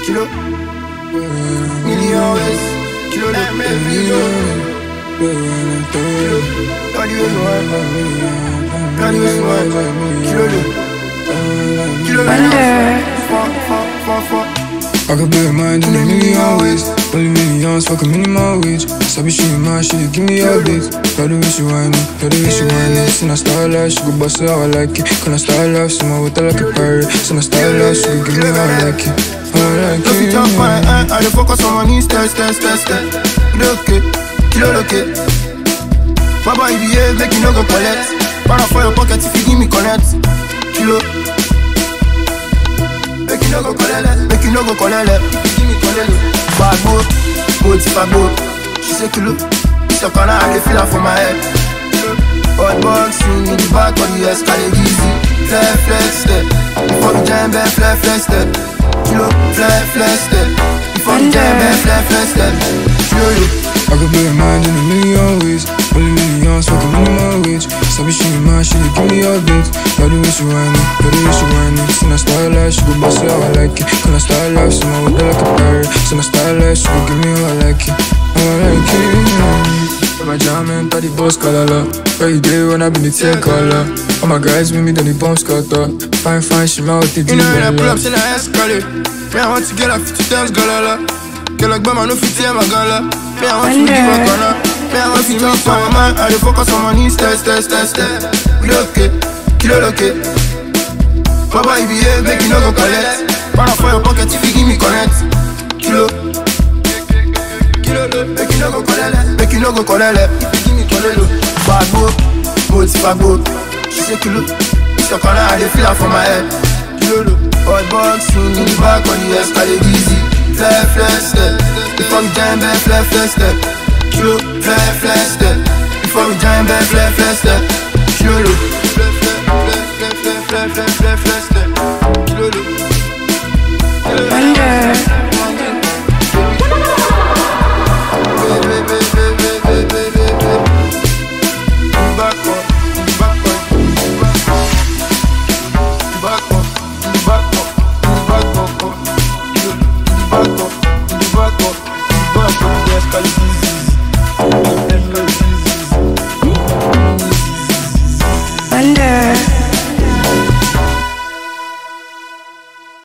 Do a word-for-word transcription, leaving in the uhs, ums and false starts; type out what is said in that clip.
Kilo, million ways. Kilo, million. Kilo, not even one. Not even one. Kilo, kilo, million. Four, four, four, four. I could be a mind in a million ways. Only millions, fuck a minimum wage. Sabi she my shit, give me updates. Love the way she whine it, love the way she whine it. Seen her style life, she go bust it how I like it. Can I style life, see my water like a pirate. Seen her style life, she go give me how I like it. How I like it. If you jump on it, I dey focus on my knees, step, step, step, step. Kilo okay, kilo okay. Baba, if you behave, make you no go collect. Para for your pocket if you give me connect. Kilo. Make you no go collect, make you no go collect. If you give me collect. Bad boy, boy, if I go. She say kilo, it's your corner, I dey feel her for my head. Hot boxing in the back of the escalator easy. Fly, flex step. Before the giant bed, fly, flex step. Kilo, fly, flex step. Before the giant bed, fly, flex step. Kilo. I could be a mind in a million ways. Only millions, fuck a minimum wage. Sabi she my shit, give me updates. Love the way she whine it, love the way she whine it. Seen her style life, she go bust it how I like it. Can I style life, see my water like a pirate. Seen her style life, she go give me how I like it. How I like it. My jam and the boss color. Where you day when I been the tear color. All my guys with me, then the bombs cut up. Fine, fine, she my what they do. You know when I pull up, say I escalate. Me I want to get like fifty times galala. Get like Bama, no fifty I'm a gala. Me I want to give a corner. Me I want to jump on my mind. I dey focus on my knees, step, step, step, step. Kilo okay, kilo okay. Baba, if you behave, make you no go collect. Para for your pocket if you give me connect. Kilo, kilo, make you no go collect. Make you no go collect. If you give me collect. Bad boy, boy, if I go. She say kilo, it's your corner, I dey feel her for my head. Kilo, hot boxing in the back on the escalator easy. Fly, fly, step. Before we giant bed, fly, fly, step. Kilo, fly, fly, step. Before we giant bed, fly, fly, step. Kilo, fly, fly, fly, fly, fly, fly, fly, fly, fly.